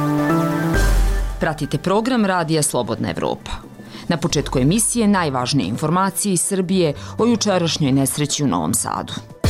Pratite program Radija Slobodna Evropa. Na početku emisije najvažnije informacije iz Srbije o jučerašnjoj nesreći u Novom Sadu.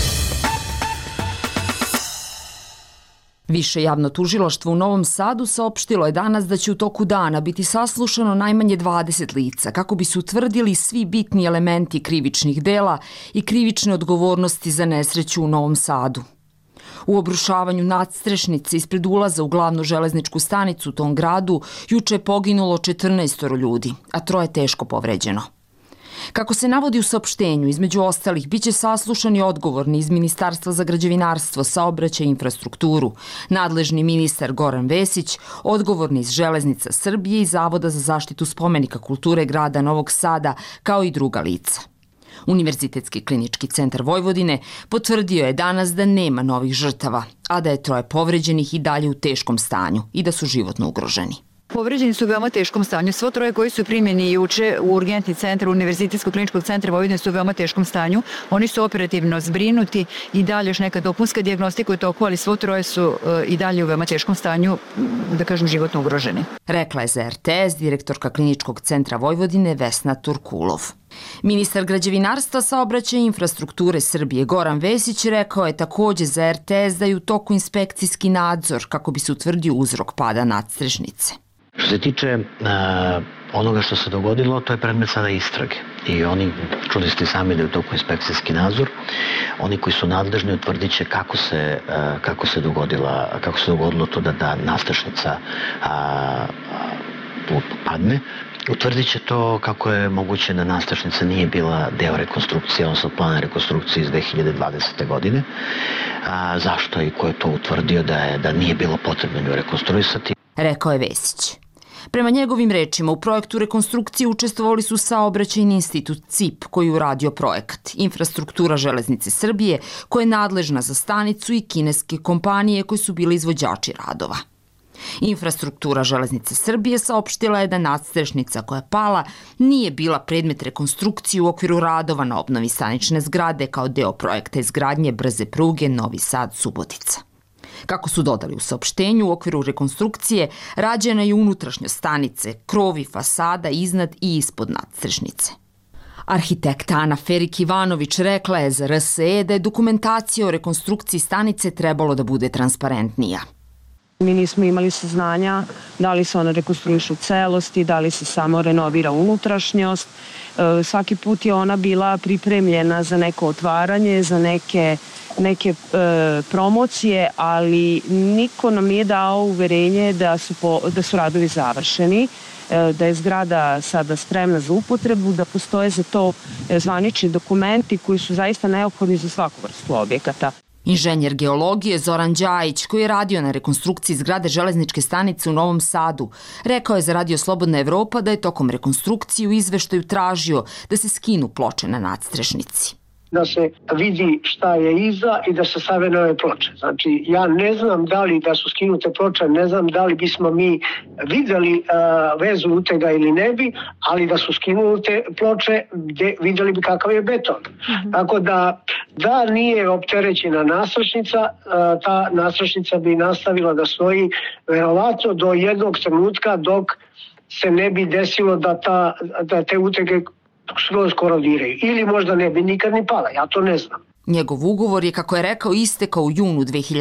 Više javno tužilaštvo u Novom Sadu saopštilo je danas da će u toku dana biti saslušano najmanje 20 lica kako bi se utvrdili svi bitni elementi krivičnih dela i krivične odgovornosti za nesreću u Novom Sadu. U obrušavanju nadstrešnice ispred ulaza u glavnu železničku stanicu u tom gradu juče je poginulo 14 ljudi, a 3 teško povređeno. Kako se navodi u saopštenju, između ostalih, biće saslušani odgovorni iz Ministarstva za građevinarstvo, saobraćaj i infrastrukturu, nadležni ministar Goran Vesić, odgovorni iz Železnica Srbije i Zavoda za zaštitu spomenika kulture grada Novog Sada, kao i druga lica. Univerzitetski klinički centar Vojvodine potvrdio je danas da nema novih žrtava, a da je 3 povređenih i dalje u teškom stanju i da su životno ugroženi. Povređeni su u veoma teškom stanju. Svo 3 koji su primljeni juče u urgentni centar Univerzitetskog kliničkog centra Vojvodine su u veoma teškom stanju. Oni su operativno zbrinuti i dalje još neka dopunska dijagnostika u toku, ali svo 3 su i dalje u veoma teškom stanju, da kažem, životno ugroženi. Rekla je za RTS direktorka Kliničkog centra Vojvodine Vesna Turkulov. Ministar građevinarstva, saobraćaja i infrastrukture Srbije Goran Vesić rekao je takođe za RTS da je u toku inspekcijski nadzor kako bi se utvrdio uzrok pada nadstrešnice. Što se tiče onoga što se dogodilo, to je predmet sada istrage. I oni, čuli ste sami da je u toku inspekcijski nadzor, oni koji su nadležni utvrdit će kako se dogodilo to da nadstrešnica padne. Utvrdit će to kako je moguće da nadstrešnica nije bila deo rekonstrukcije, odnosno plana rekonstrukcije iz 2020. godine. Zašto i ko je to utvrdio da nije bilo potrebno nju rekonstruisati? Rekao je Vesić. Prema njegovim rečima, u projektu rekonstrukcije učestvovali su Saobraćajni institut CIP koji je uradio projekat, infrastruktura Železnice Srbije koja je nadležna za stanicu i kineske kompanije koje su bile izvođači radova. Infrastruktura Železnice Srbije saopštila je da nadstrešnica koja je pala nije bila predmet rekonstrukcije u okviru radova na obnovi stanične zgrade kao deo projekta izgradnje brze pruge Novi Sad-Subotica. Kako su dodali u saopštenju, u okviru rekonstrukcije rađena je unutrašnjost stanice, krovi, fasada iznad i ispod nadstrešnice. Arhitekta Ana Ferik-Ivanović rekla je za RSE da je dokumentacija o rekonstrukciji stanice trebalo da bude transparentnija. Mi nismo imali saznanja da li se ona rekonstruiše u celosti, da li se samo renovira unutrašnjost. Svaki put je ona bila pripremljena za neko otvaranje, za neke promocije, ali niko nam nije dao uverenje da su radovi završeni, da je zgrada sada spremna za upotrebu, da postoje za to zvanični dokumenti koji su zaista neophodni za svaku vrstu objekata. Inženjer geologije Zoran Đajić, koji je radio na rekonstrukciji zgrade železničke stanice u Novom Sadu, rekao je za Radio Slobodna Evropa da je tokom rekonstrukcije u izveštaju tražio da se skinu ploče na nadstrešnici. Da se vidi šta je iza i da se stave nove ploče. Znači, ja ne znam da li da su skinute ploče, ne znam da li bismo mi videli vezu utega ili ne bi, ali da su skinute ploče, videli bi kakav je beton. Tako da nije opterećena nadstrešnica, ta nadstrešnica bi nastavila da stoji verovatno do jednog trenutka dok se ne bi desilo da te utege skroz korodiraju. Ili možda ne bi nikad ni pala, ja to ne znam. Njegov ugovor je, kako je rekao, istekao u junu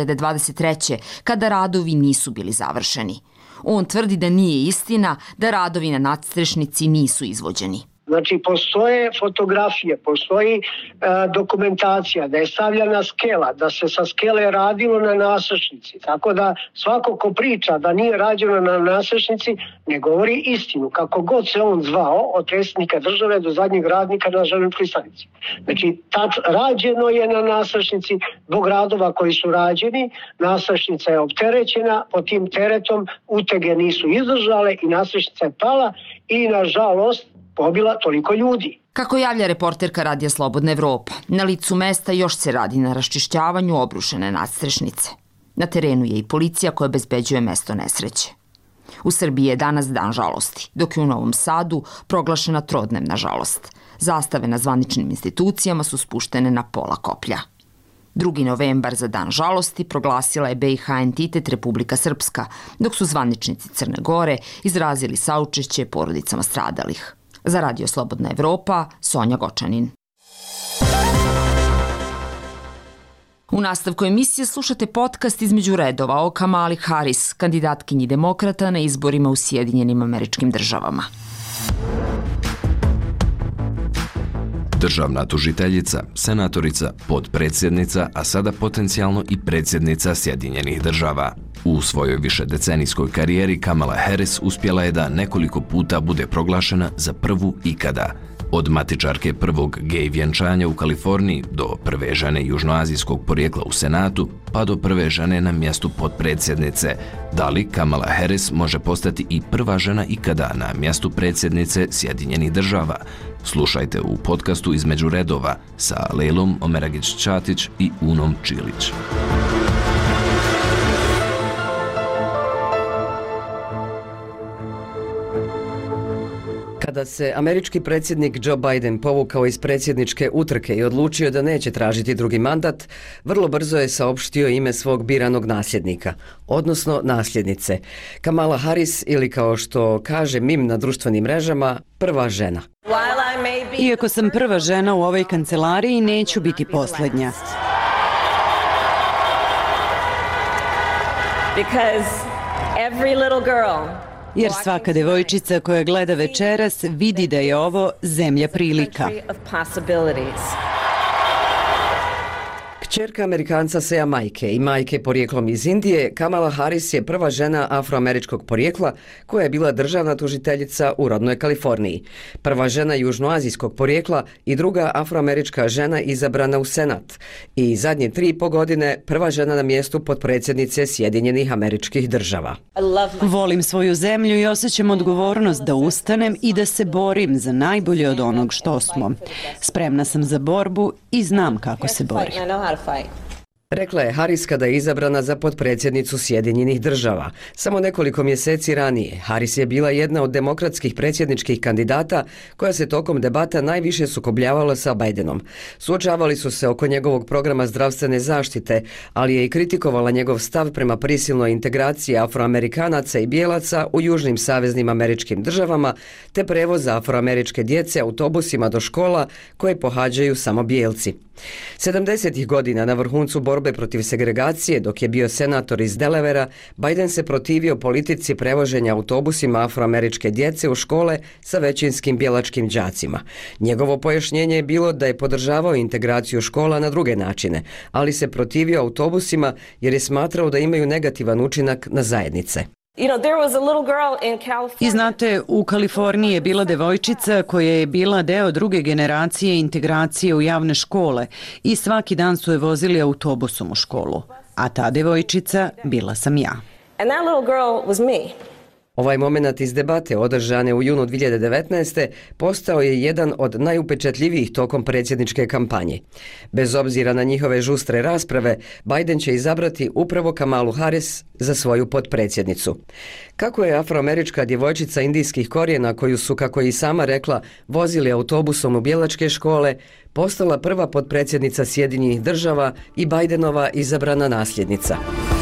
2023. kada radovi nisu bili završeni. On tvrdi da nije istina da radovi na nadstrešnici nisu izvođeni. Znači, postoje fotografije, postoji dokumentacija da je stavljena skela, da se sa skele radilo na nadstrešnici. Tako da svako ko priča da nije rađeno na nadstrešnici ne govori istinu. Kako god se on zvao, od predsjednika države do zadnjeg radnika na železničkoj stanici. Znači, rađeno je na nadstrešnici, zbog radova koji su rađeni, nadstrešnica je opterećena, pod tim teretom utege nisu izdržale i nadstrešnica je pala i, nažalost, pobila toliko ljudi. Kako javlja reporterka Radija Slobodna Evropa, na licu mesta još se radi na raščišćavanju obrušene nadstrešnice. Na terenu je i policija koja obezbeđuje mesto nesreće. U Srbiji je danas dan žalosti, dok je u Novom Sadu proglašena trodnevna žalost. Zastave na zvaničnim institucijama su spuštene na pola koplja. 2. novembar za dan žalosti proglasila je BiH entitet Republika Srpska, dok su zvaničnici Crne Gore izrazili saučešće porodicama stradalih. Za Radio Slobodna Evropa, Sonja Gočanin. U nastavku emisije slušate podcast Između redova o Kamali Harris, kandidatkinji demokrata na izborima u Sjedinjenim Američkim Državama. Državna tužiteljica, senatorica, podpredsjednica, a sada potencijalno i predsjednica Sjedinjenih Država. U svojoj višedecenijskoj karijeri Kamala Harris uspjela je da nekoliko puta bude proglašena za prvu ikada. Od matičarke prvog gej vjenčanja u Kaliforniji do prve žene južnoazijskog porijekla u Senatu, pa do prve žene na mjestu potpredsjednice. Da li Kamala Harris može postati i prva žena ikada na mjestu predsjednice Sjedinjenih Država? Slušajte u podcastu Između redova sa Lejlom Omeragić-Ćatić i Unom Čilić. Kada se američki predsjednik Joe Biden povukao iz predsjedničke utrke i odlučio da neće tražiti drugi mandat, vrlo brzo je saopštio ime svog biranog nasljednika, odnosno nasljednice. Kamala Harris, ili kao što kaže mim na društvenim mrežama, prva žena. Iako sam prva žena u ovoj kancelariji, neću biti posljednja. Jer svaka devojčica koja gleda večeras vidi da je ovo zemlja prilika. Kćerka Amerikanca sa Jamajke i majke porijeklom iz Indije, Kamala Harris je prva žena afroameričkog porijekla koja je bila državna tužiteljica u rodnoj Kaliforniji. Prva žena južnoazijskog porijekla i druga afroamerička žena izabrana u Senat. I zadnje 3,5 godine prva žena na mjestu potpredsjednice Sjedinjenih Američkih Država. Volim svoju zemlju i osjećam odgovornost da ustanem i da se borim za najbolje od onog što smo. Spremna sam za borbu i znam kako se bori. Rekla je Harris kada je izabrana za potpredsjednicu Sjedinjenih Država. Samo nekoliko mjeseci ranije Harris je bila jedna od demokratskih predsjedničkih kandidata koja se tokom debata najviše sukobljavala sa Bidenom. Suočavali su se oko njegovog programa zdravstvene zaštite, ali je i kritikovala njegov stav prema prisilnoj integraciji Afroamerikanaca i bijelaca u južnim saveznim američkim državama te prevoza afroameričke djece autobusima do škola koje pohađaju samo bijelci. 70. godina na vrhuncu borbe protiv segregacije, dok je bio senator iz Delavera, Biden se protivio politici prevoženja autobusima afroameričke djece u škole sa većinskim bijelačkim đacima. Njegovo pojašnjenje je bilo da je podržavao integraciju škola na druge načine, ali se protivio autobusima jer je smatrao da imaju negativan učinak na zajednice. I znate, u Kaliforniji je bila devojčica koja je bila deo druge generacije integracije u javne škole i svaki dan su je vozili autobusom u školu. A ta devojčica bila sam ja. Ovaj moment iz debate održane u junu 2019. postao je jedan od najupečatljivijih tokom predsjedničke kampanje. Bez obzira na njihove žustre rasprave, Biden će izabrati upravo Kamalu Harris za svoju potpredsjednicu. Kako je afroamerička djevojčica indijskih korijena, koju su, kako je i sama rekla, vozili autobusom u bijelačke škole, postala prva potpredsjednica Sjedinjenih Država i Bidenova izabrana nasljednica.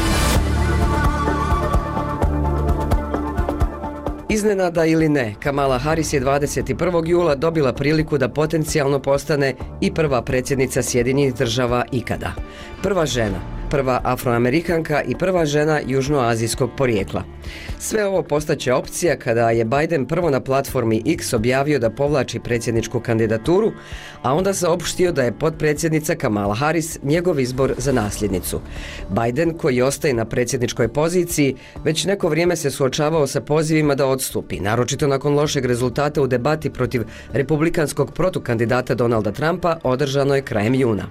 Iznenada ili ne, Kamala Harris je 21. jula dobila priliku da potencijalno postane i prva predsjednica Sjedinjenih Država ikada. Prva žena, prva afroamerikanka i prva žena južnoazijskog porijekla. Sve ovo postaće opcija kada je Biden prvo na platformi X objavio da povlači predsjedničku kandidaturu, a onda saopštio da je potpredsjednica Kamala Harris njegov izbor za nasljednicu. Biden, koji ostaje na predsjedničkoj poziciji, već neko vrijeme se suočavao sa pozivima da odstupi, naročito nakon lošeg rezultata u debati protiv republikanskog protukandidata Donalda Trumpa održanoj krajem juna.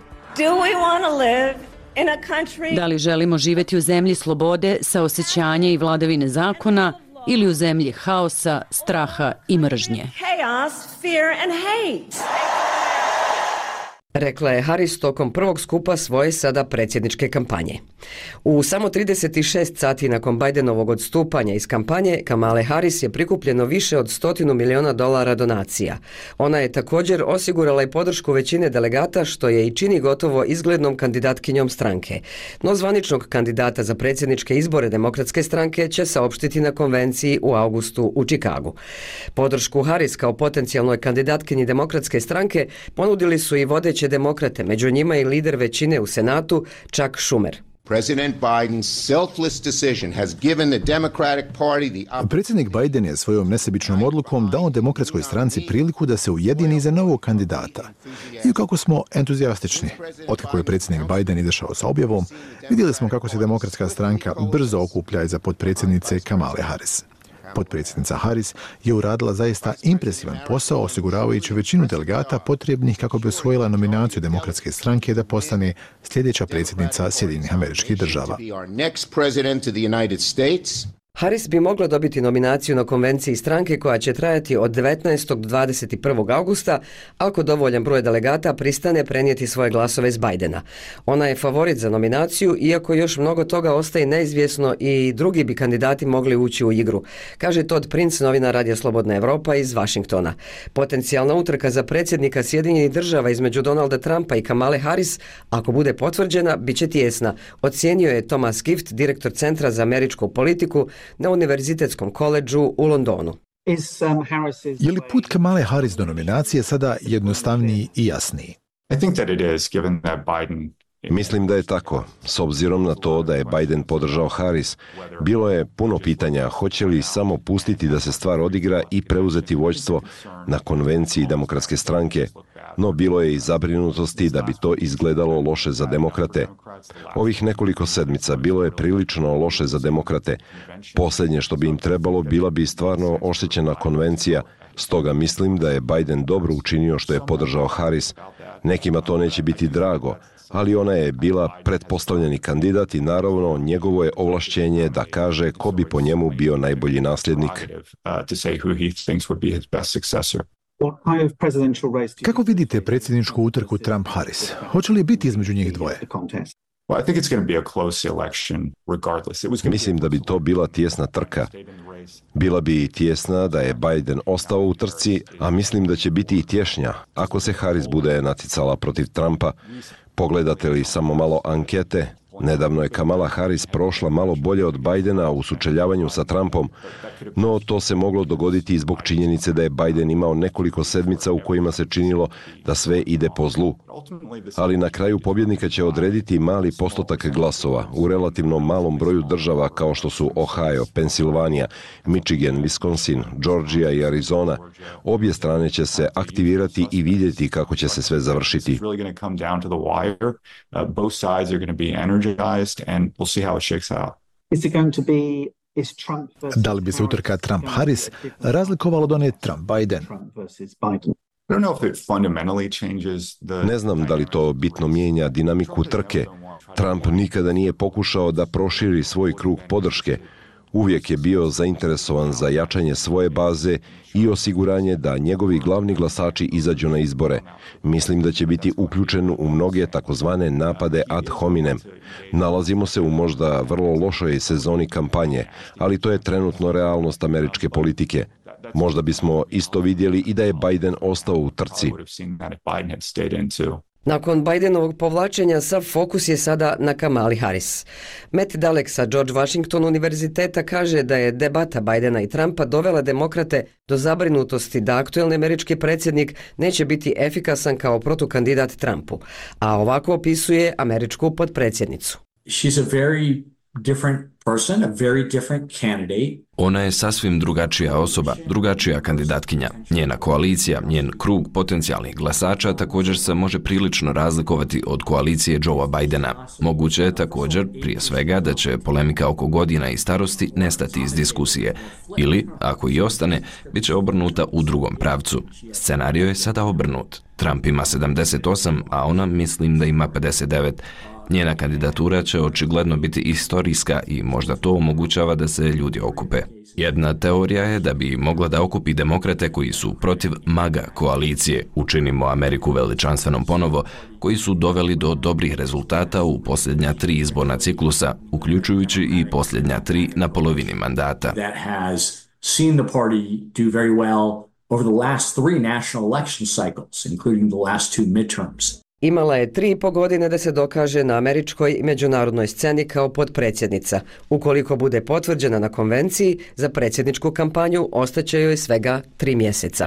Da li želimo živjeti u zemlji slobode, saosećanja i vladavine zakona ili u zemlji haosa, straha i mržnje? rekla je Harris tokom prvog skupa svoje sada predsjedničke kampanje. U samo 36 sati nakon Bidenovog odstupanja iz kampanje, Kamale Harris je prikupljeno više od $100 miliona donacija. Ona je također osigurala i podršku većine delegata, što je i čini gotovo izglednom kandidatkinjom stranke. No zvaničnog kandidata za predsjedničke izbore Demokratske stranke će saopštiti na konvenciji u augustu u Čikagu. Podršku Harris kao potencijalnoj kandidatkinji Demokratske stranke ponudili su i vodeće demokrate, među njima i lider većine u Senatu, Chuck Schumer. Predsjednik Biden je svojom nesebičnom odlukom dao Demokratskoj stranci priliku da se ujedini iza novog kandidata. I kako smo entuzijastični. Otkako je predsjednik Biden izašao sa objavom, vidjeli smo kako se Demokratska stranka brzo okuplja iza potpredsjednice Kamale Harris. Potpredsjednica Harris je uradila zaista impresivan posao osiguravajući većinu delegata potrebnih kako bi osvojila nominaciju Demokratske stranke da postane sljedeća predsjednica Sjedinjenih Američkih Država. Harris bi mogla dobiti nominaciju na konvenciji stranke koja će trajati od 19. do 21. augusta ako dovoljan broj delegata pristane prenijeti svoje glasove iz Bidena. Ona je favorit za nominaciju, iako još mnogo toga ostaje neizvjesno i drugi bi kandidati mogli ući u igru, kaže Todd Prince, novinar Radija Slobodna Evropa iz Vašingtona. Potencijalna utrka za predsjednika Sjedinjenih Država između Donalda Trumpa i Kamale Harris, ako bude potvrđena, bit će tijesna, ocijenio je Thomas Gift, direktor Centra za američku politiku na Univerzitetskom koledžu u Londonu. Je li put Kamale Harris do nominacije sada jednostavniji i jasniji? Mislim da je tako. S obzirom na to da je Biden podržao Harris, bilo je puno pitanja hoće li samo pustiti da se stvar odigra i preuzeti vođstvo na konvenciji Demokratske stranke, no bilo je i zabrinutosti da bi to izgledalo loše za demokrate. Ovih nekoliko sedmica bilo je prilično loše za demokrate. Posljednje što bi im trebalo bila bi stvarno oštećena konvencija, stoga mislim da je Biden dobro učinio što je podržao Harris. Nekima to neće biti drago, ali ona je bila pretpostavljeni kandidat i naravno njegovo je ovlašćenje da kaže ko bi po njemu bio najbolji nasljednik. Kako vidite predsjedničku utrku Trump-Harris? Hoće li biti između njih dvoje? Mislim da bi to bila tijesna trka. Bila bi tijesna da je Biden ostao u trci, a mislim da će biti i tješnja ako se Harris bude natjecala protiv Trumpa. Pogledate li samo malo ankete, nedavno je Kamala Harris prošla malo bolje od Bidena u sučeljavanju sa Trumpom, no to se moglo dogoditi i zbog činjenice da je Biden imao nekoliko sedmica u kojima se činilo da sve ide po zlu. Ali na kraju pobjednika će odrediti mali postotak glasova u relativno malom broju država kao što su Ohio, Pensilvanija, Michigan, Wisconsin, Georgia i Arizona. Obje strane će se aktivirati i vidjeti kako će se sve završiti. Da li bi se utrka Trump-Harris razlikovala od one Trump-Biden? Ne znam da li to bitno mijenja dinamiku trke. Trump nikada nije pokušao da proširi svoj krug podrške. Uvijek je bio zainteresovan za jačanje svoje baze i osiguranje da njegovi glavni glasači izađu na izbore. Mislim da će biti uključen u mnoge takozvane napade ad hominem. Nalazimo se u možda vrlo lošoj sezoni kampanje, ali to je trenutno realnost američke politike. Možda bismo isto vidjeli i da je Biden ostao u trci. Nakon Bidenovog povlačenja sav fokus je sada na Kamali Harris. Matt Dalek sa George Washington univerziteta kaže da je debata Bidena i Trumpa dovela demokrate do zabrinutosti da aktuelni američki predsjednik neće biti efikasan kao protukandidat Trumpu, a ovako opisuje američku potpredsjednicu. Ona je sasvim drugačija osoba, drugačija kandidatkinja. Njena koalicija, njen krug potencijalnih glasača također se može prilično razlikovati od koalicije Joea Bidena. Moguće je također, prije svega, da će polemika oko godina i starosti nestati iz diskusije. Ili, ako i ostane, bit će obrnuta u drugom pravcu. Scenario je sada obrnut. Trump ima 78, a ona mislim da ima 59. Njena kandidatura će očigledno biti istorijska i možda to omogućava da se ljudi okupe. Jedna teorija je da bi mogla da okupi demokrate koji su protiv MAGA koalicije, Učinimo Ameriku veličanstvenom ponovo, koji su doveli do dobrih rezultata u posljednja 3 izborna ciklusa, uključujući i posljednja 3 na polovini mandata. Over the last 3 national election cycles, including the last 2 midterms. Imala je 3,5 godine da se dokaže na američkoj i međunarodnoj sceni kao potpredsjednica. Ukoliko bude potvrđena na konvenciji, za predsjedničku kampanju ostaće joj svega 3 mjeseca.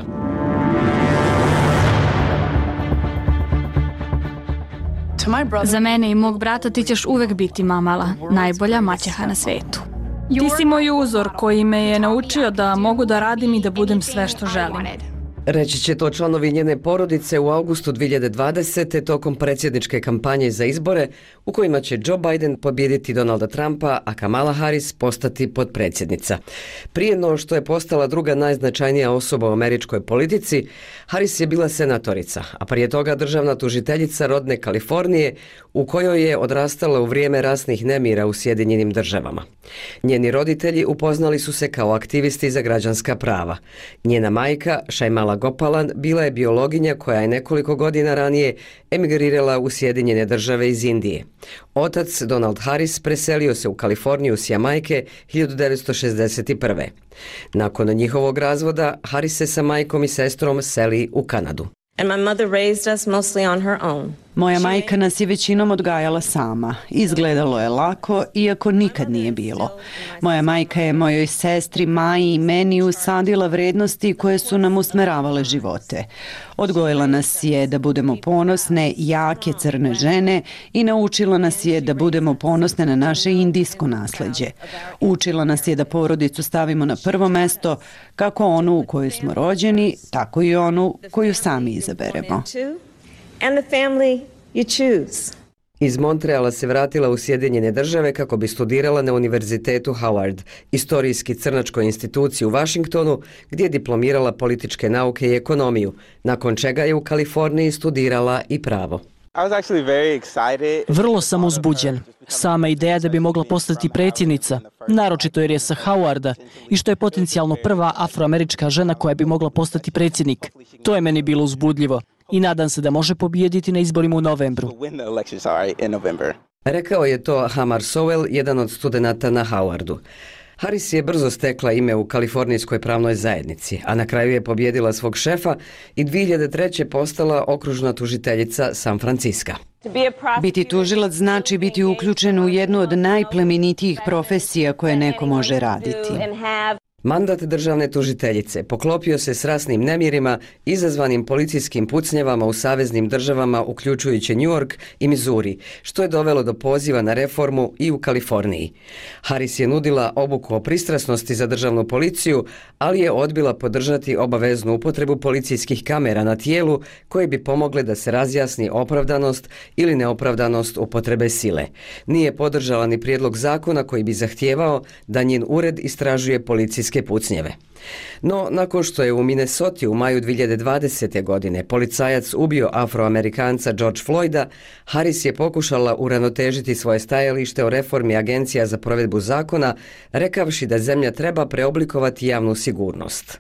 Za mene i mog brata ti ćeš uvek biti mamala, najbolja maćeha na svetu. Ti si moj uzor koji me je naučio da mogu da radim i da budem sve što želim. Reći će to članovi njene porodice u avgustu 2020. tokom predsjedničke kampanje za izbore u kojima će Joe Biden pobijediti Donalda Trumpa, a Kamala Harris postati potpredsjednica. Prije no što je postala druga najznačajnija osoba u američkoj politici, Harris je bila senatorica, a prije toga državna tužiteljica rodne Kalifornije u kojoj je odrastala u vrijeme rasnih nemira u Sjedinjenim državama. Njeni roditelji upoznali su se kao aktivisti za građanska prava. Njena majka, Shaimala Gopalan, bila je biologinja koja je nekoliko godina ranije emigrirala u Sjedinjene države iz Indije. Otac, Donald Harris, preselio se u Kaliforniju s Jamajke 1961. Nakon njihovog razvoda, Harris se sa majkom i sestrom seli u Kanadu. And my mother raised us mostly on her own. Moja majka nas je većinom odgajala sama. Izgledalo je lako, iako nikad nije bilo. Moja majka je mojoj sestri, Maji i meni usadila vrednosti koje su nam usmeravale živote. Odgojila nas je da budemo ponosne, jake crne žene i naučila nas je da budemo ponosne na naše indijsko nasleđe. Učila nas je da porodicu stavimo na prvo mesto, kako onu u kojoj smo rođeni, tako i onu koju sami izaberemo. And the family you choose. Iz Montreala se vratila u Sjedinjene države kako bi studirala na Univerzitetu Howard, istorijski crnačkoj instituciji u Washingtonu, gdje je diplomirala političke nauke i ekonomiju, nakon čega je u Kaliforniji studirala i pravo. Vrlo sam uzbuđen. Sama ideja da bi mogla postati predsjednica, naročito jer je sa Howarda i što je potencijalno prva afroamerička žena koja bi mogla postati predsjednik. To je meni bilo uzbudljivo i nadam se da može pobijediti na izborima u novembru. Rekao je to Hamar Sowell, jedan od studenata na Howardu. Harris je brzo stekla ime u kalifornijskoj pravnoj zajednici, a na kraju je pobjedila svog šefa i 2003. postala okružna tužiteljica San Franciska. Biti tužilac znači biti uključen u jednu od najplemenitijih profesija koje neko može raditi. Mandat državne tužiteljice poklopio se s rasnim nemirima izazvanim policijskim pucnjavama u saveznim državama uključujući New York i Missouri, što je dovelo do poziva na reformu i u Kaliforniji. Harris je nudila obuku o pristrasnosti za državnu policiju, ali je odbila podržati obaveznu upotrebu policijskih kamera na tijelu koje bi pomogle da se razjasni opravdanost ili neopravdanost upotrebe sile. Nije podržala ni prijedlog zakona koji bi zahtijevao da njen ured istražuje policijske pucnjeve. No, nakon što je u Minnesoti u maju 2020. godine policajac ubio Afroamerikanca George Floyda, Harris je pokušala uravnotežiti svoje stajalište o reformi agencija za provedbu zakona, rekavši da zemlja treba preoblikovati javnu sigurnost.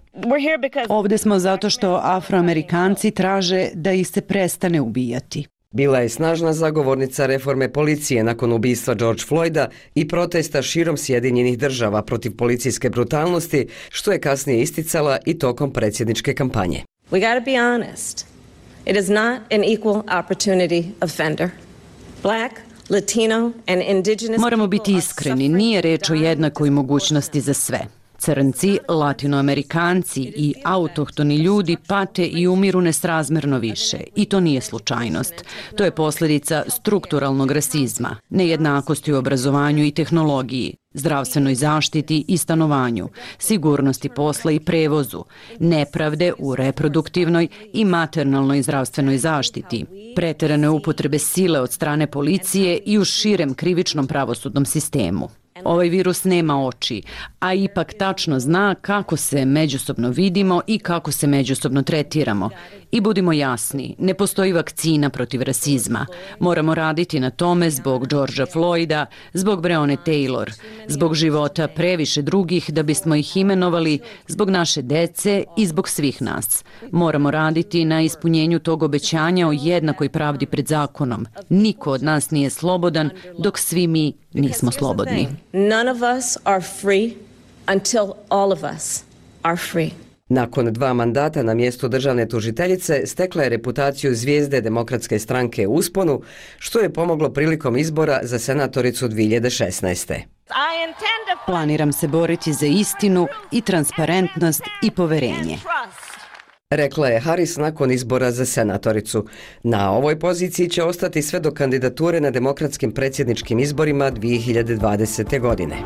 Ovdje smo zato što Afroamerikanci traže da ih se prestane ubijati. Bila je snažna zagovornica reforme policije nakon ubistva George Floyda i protesta širom Sjedinjenih država protiv policijske brutalnosti, što je kasnije isticala i tokom predsjedničke kampanje. We got to be honest. It is not an equal opportunity offender. Black, Latino and indigenous. Moramo biti iskreni, nije reč o jednakoj mogućnosti za sve. Crnci, latinoamerikanci i autohtoni ljudi pate i umiru nesrazmjerno više. I to nije slučajnost. To je posljedica strukturalnog rasizma, nejednakosti u obrazovanju i tehnologiji, zdravstvenoj zaštiti i stanovanju, sigurnosti posla i prevozu, nepravde u reproduktivnoj i maternalnoj zdravstvenoj zaštiti, pretjerane upotrebe sile od strane policije i u širem krivičnom pravosudnom sistemu. Ovaj virus nema oči, a ipak tačno zna kako se međusobno vidimo i kako se međusobno tretiramo. I budimo jasni, ne postoji vakcina protiv rasizma. Moramo raditi na tome zbog Georgea Floyda, zbog Breonna Taylor, zbog života previše drugih da bismo ih imenovali, zbog naše dece i zbog svih nas. Moramo raditi na ispunjenju tog obećanja o jednakoj pravdi pred zakonom. Niko od nas nije slobodan dok svi mi nismo slobodni. None of us are free until all of us are free. Nakon 2 mandata na mjestu državne tužiteljice stekla je reputaciju zvijezde Demokratske stranke u usponu, što je pomoglo prilikom izbora za senatoricu 2016. Planiram se boriti za istinu i transparentnost i poverenje. Rekla je Harris nakon izbora za senatoricu. Na ovoj poziciji će ostati sve do kandidature na demokratskim predsjedničkim izborima 2020. godine.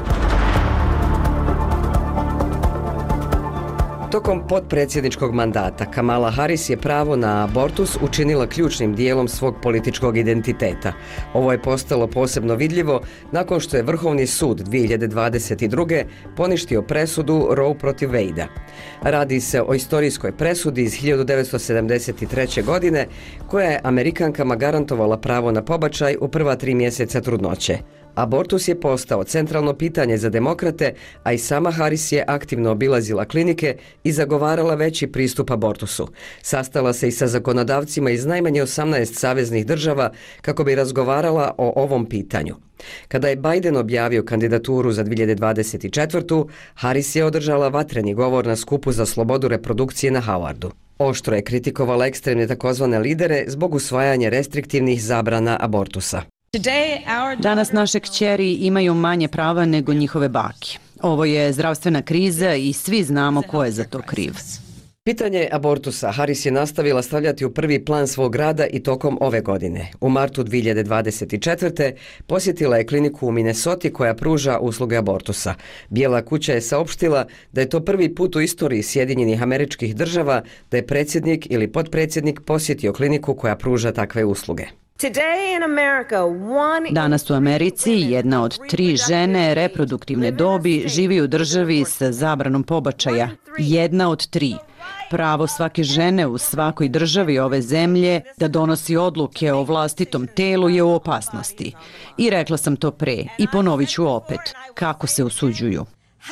Tokom potpredsjedničkog mandata Kamala Harris je pravo na abortus učinila ključnim dijelom svog političkog identiteta. Ovo je postalo posebno vidljivo nakon što je Vrhovni sud 2022. poništio presudu Roe protiv Wadea. Radi se o istorijskoj presudi iz 1973. godine koja je Amerikankama garantovala pravo na pobačaj u prva 3 mjeseca trudnoće. Abortus je postao centralno pitanje za demokrate, a i sama Harris je aktivno obilazila klinike i zagovarala veći pristup abortusu. Sastala se i sa zakonodavcima iz najmanje 18 saveznih država kako bi razgovarala o ovom pitanju. Kada je Biden objavio kandidaturu za 2024. Harris je održala vatreni govor na skupu za slobodu reprodukcije na Howardu. Oštro je kritikovala ekstremne takozvane lidere zbog usvajanja restriktivnih zabrana abortusa. Danas naše kćeri imaju manje prava nego njihove bake. Ovo je zdravstvena kriza i svi znamo ko je za to kriv. Pitanje abortusa Harris je nastavila stavljati u prvi plan svog rada i tokom ove godine. U martu 2024. posjetila je kliniku u Minnesoti koja pruža usluge abortusa. Bijela kuća je saopštila da je to prvi put u istoriji Sjedinjenih Američkih Država da je predsjednik ili potpredsjednik posjetio kliniku koja pruža takve usluge. Danas u Americi 1 od 3 žene reproduktivne dobi živi u državi sa zabranom pobačaja. 1 od 3. Pravo svake žene u svakoj državi ove zemlje da donosi odluke o vlastitom telu je u opasnosti. I rekla sam to pre i ponovit ću opet. Kako se usuđuju?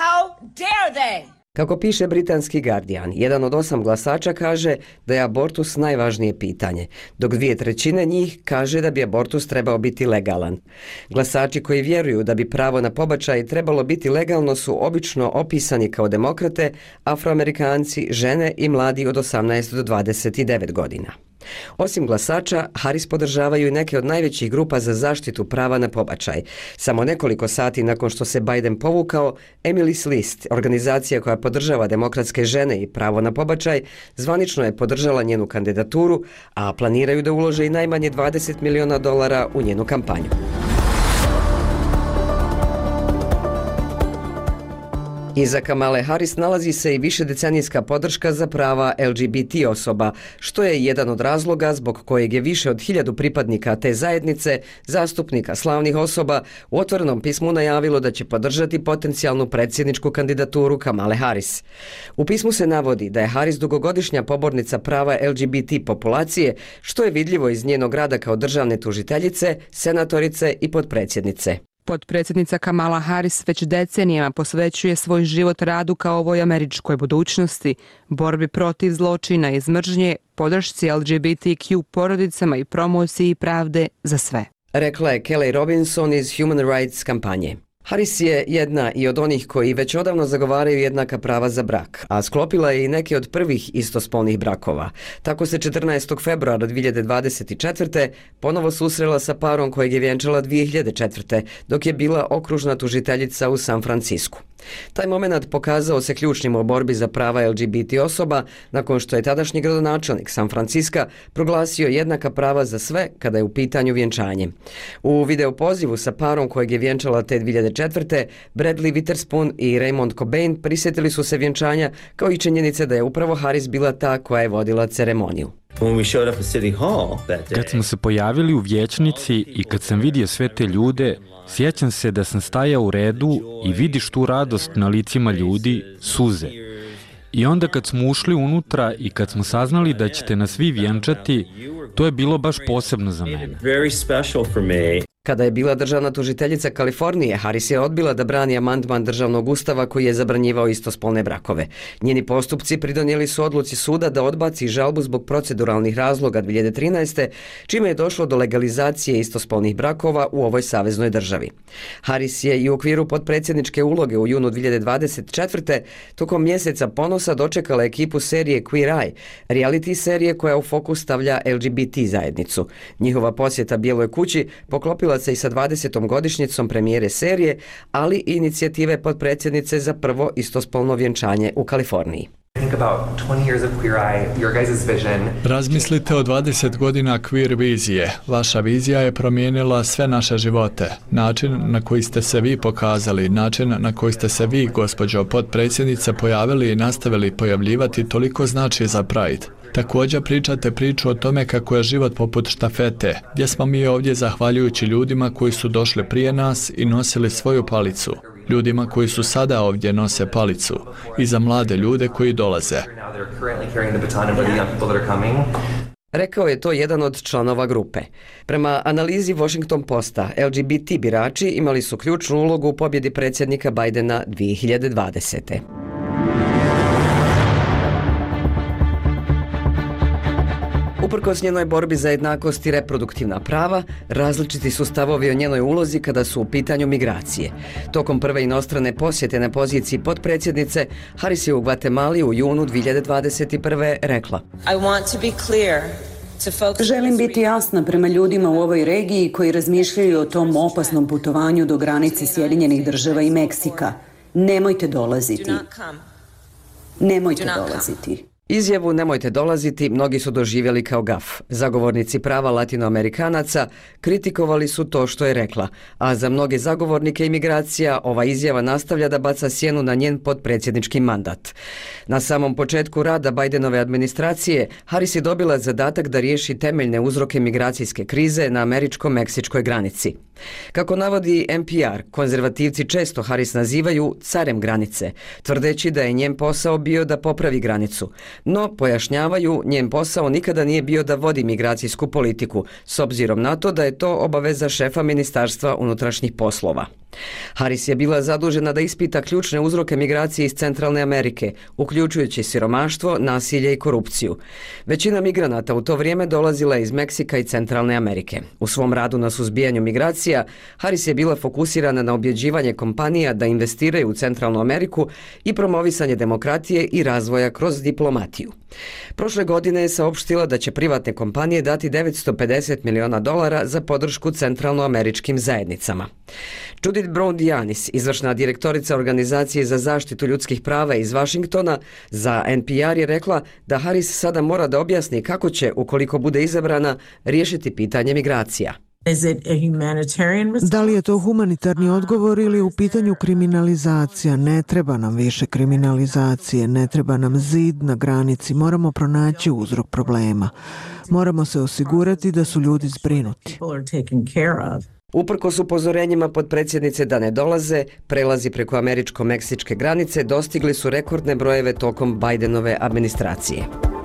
Kako piše britanski Guardian, 1 od 8 glasača kaže da je abortus najvažnije pitanje, dok 2/3 njih kaže da bi abortus trebao biti legalan. Glasači koji vjeruju da bi pravo na pobačaj trebalo biti legalno su obično opisani kao demokrate, Afroamerikanci, žene i mladi od 18 do 29 godina. Osim glasača, Harris podržavaju i neke od najvećih grupa za zaštitu prava na pobačaj. Samo nekoliko sati nakon što se Biden povukao, Emily's List, organizacija koja podržava demokratske žene i pravo na pobačaj, zvanično je podržala njenu kandidaturu, a planiraju da ulože i najmanje $20 miliona u njenu kampanju. Iza Kamale Harris nalazi se i višedecenijska podrška za prava LGBT osoba, što je jedan od razloga zbog kojeg je više od 1000 pripadnika te zajednice, zastupnika slavnih osoba, u otvorenom pismu najavilo da će podržati potencijalnu predsjedničku kandidaturu Kamale Harris. U pismu se navodi da je Harris dugogodišnja pobornica prava LGBT populacije, što je vidljivo iz njenog rada kao državne tužiteljice, senatorice i potpredsjednice. Potpredsjednica Kamala Harris već decenijama posvećuje svoj život radu kao ovoj američkoj budućnosti, borbi protiv zločina i mržnje, podršci LGBTQ porodicama i promociji pravde za sve. Rekla je Kelly Robinson iz Human Rights kampanje. Harris je jedna i od onih koji već odavno zagovaraju jednaka prava za brak, a sklopila je i neke od prvih istospolnih brakova. Tako se 14. februara 2024. ponovo susrela sa parom kojeg je vjenčala 2004. dok je bila okružna tužiteljica u San Francisku. Taj moment pokazao se ključnim u borbi za prava LGBT osoba nakon što je tadašnji gradonačelnik San Franciska proglasio jednaka prava za sve kada je u pitanju vjenčanje. U video pozivu sa parom kojeg je vjenčala te 2004. Bradley Witherspoon i Raymond Cobain prisjetili su se vjenčanja kao i činjenice da je upravo Harris bila ta koja je vodila ceremoniju. Kad smo se pojavili u vijećnici i kad sam vidio sve te ljude, Sjećam se da sam stajao u redu i vidiš tu radost na licima ljudi, suze. I onda kad smo ušli unutra i kad smo saznali da ćete nas vi vjenčati, to je bilo baš posebno za mene. Kada je bila državna tužiteljica Kalifornije, Harris je odbila da brani amandman državnog ustava koji je zabranjivao istospolne brakove. Njeni postupci pridonijeli su odluci suda da odbaci žalbu zbog proceduralnih razloga 2013. čime je došlo do legalizacije istospolnih brakova u ovoj saveznoj državi. Harris je i u okviru potpredsjedničke uloge u junu 2024. tokom mjeseca ponosa dočekala ekipu serije Queer Eye, reality serije koja u fokus stavlja LGBT zajednicu. Njihova posjeta Bijeloj kući poklopila se i sa 20. godišnjicom premijere serije, ali i inicijative potpredsjednice za prvo istospolno vjenčanje u Kaliforniji. Razmislite o 20 godina queer vizije. Vaša vizija je promijenila sve naše živote. Način na koji ste se vi pokazali, način na koji ste se vi, gospođo potpredsjednice, pojavili i nastavili pojavljivati toliko znači za Pride. Također pričate priču o tome kako je život poput štafete, gdje smo mi ovdje zahvaljujući ljudima koji su došli prije nas i nosili svoju palicu. Ljudima koji su sada ovdje nose palicu i za mlade ljude koji dolaze. Rekao je to jedan od članova grupe. Prema analizi Washington Posta, LGBT birači imali su ključnu ulogu u pobjedi predsjednika Bidena 2020. Uprkos njenoj borbi za jednakost i reproduktivna prava, različiti su stavovi o njenoj ulozi kada su u pitanju migracije. Tokom prve inostrane posjete na poziciji potpredsjednice, Harris je u Gvatemali u junu 2021. rekla: Želim biti jasna prema ljudima u ovoj regiji koji razmišljaju o tom opasnom putovanju do granice Sjedinjenih Država i Meksika. Nemojte dolaziti. Nemojte dolaziti. Izjavu "nemojte dolaziti" mnogi su doživjeli kao gaf. Zagovornici prava latinoamerikanaca kritikovali su to što je rekla, a za mnoge zagovornike imigracija ova izjava nastavlja da baca sjenu na njen potpredsjednički mandat. Na samom početku rada Bidenove administracije, Harris je dobila zadatak da riješi temeljne uzroke migracijske krize na američko-meksičkoj granici. Kako navodi NPR, konzervativci često Harris nazivaju carem granice, tvrdeći da je njen posao bio da popravi granicu. No, pojašnjavaju, njen posao nikada nije bio da vodi migracijsku politiku, s obzirom na to da je to obaveza šefa Ministarstva unutrašnjih poslova. Harris je bila zadužena da ispita ključne uzroke migracije iz Centralne Amerike, uključujući siromaštvo, nasilje i korupciju. Većina migranata u to vrijeme dolazila je iz Meksika i Centralne Amerike. U svom radu na suzbijanju migracija, Harris je bila fokusirana na objeđivanje kompanija da investiraju u Centralnu Ameriku i promovisanje demokratije i razvoja kroz diplomatiju. Prošle godine je saopštila da će privatne kompanije dati $950 miliona za podršku centralnoameričkim zajednicama. Judith Brown-Dianis, izvršna direktorica Organizacije za zaštitu ljudskih prava iz Washingtona, za NPR je rekla da Harris sada mora da objasni kako će, ukoliko bude izabrana, riješiti pitanje migracija. Da li je to humanitarni odgovor ili u pitanju kriminalizacija? Ne treba nam više kriminalizacije, ne treba nam zid na granici, moramo pronaći uzrok problema. Moramo se osigurati da su ljudi zbrinuti. Uprkos upozorenjima potpredsjednice da ne dolaze, prelazi preko američko-meksičke granice dostigli su rekordne brojeve tokom Bidenove administracije.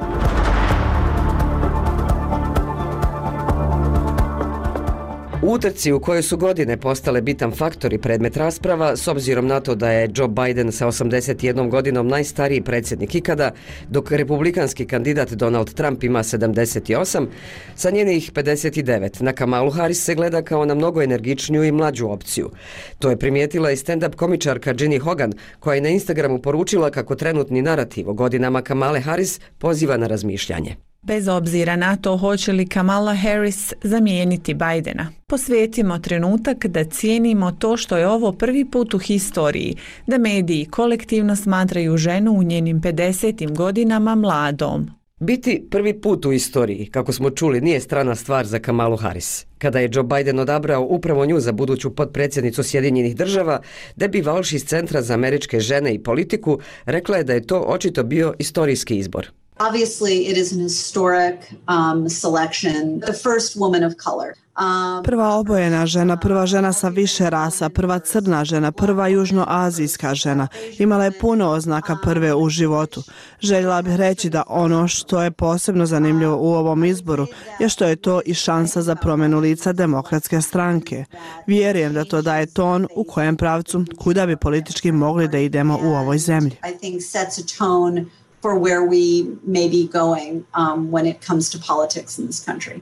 U utrci u kojoj su godine postale bitan faktor i predmet rasprava, s obzirom na to da je Joe Biden sa 81 godinom najstariji predsjednik ikada, dok republikanski kandidat Donald Trump ima 78, sa njenih 59 na Kamalu Harris se gleda kao na mnogo energičniju i mlađu opciju. To je primijetila i stand-up komičarka Ginny Hogan, koja je na Instagramu poručila kako trenutni narativ o godinama Kamale Harris poziva na razmišljanje. Bez obzira na to hoće li Kamala Harris zamijeniti Bidena, posvetimo trenutak da cijenimo to što je ovo prvi put u historiji, da mediji kolektivno smatraju ženu u njenim 50. godinama mladom. Biti prvi put u istoriji, kako smo čuli, nije strana stvar za Kamalu Harris. Kada je Joe Biden odabrao upravo nju za buduću potpredsjednicu Sjedinjenih Država, Debbie Walsh iz Centra za američke žene i politiku rekla je da je to očito bio istorijski izbor. Obviously, it is an historic selection. The first woman of color. Prva obojena žena, prva žena sa više rasa, prva crna žena, prva južnoazijska žena. Imala je puno oznaka prve u životu. Željela bih reći da ono što je posebno zanimljivo u ovom izboru je što je to i šansa za promjenu lica demokratske stranke. Vjerujem da to daje ton u kojem pravcu kuda bi politički mogli da idemo u ovoj zemlji. I think sets a tone for where we may be going when it comes to politics in this country.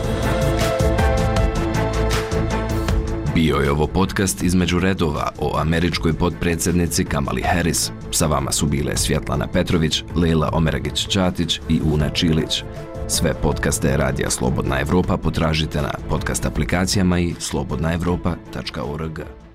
Bio je ovo podcast Između redova o američkoj potpredsjednici Kamali Harris. Sa vama su bile Svjetlana Petrović, Lejla Omeragić-Ćatić i Una Čilić. Sve podcaste Radija Slobodna Evropa potražite na podcast aplikacijama i slobodnaevropa.org.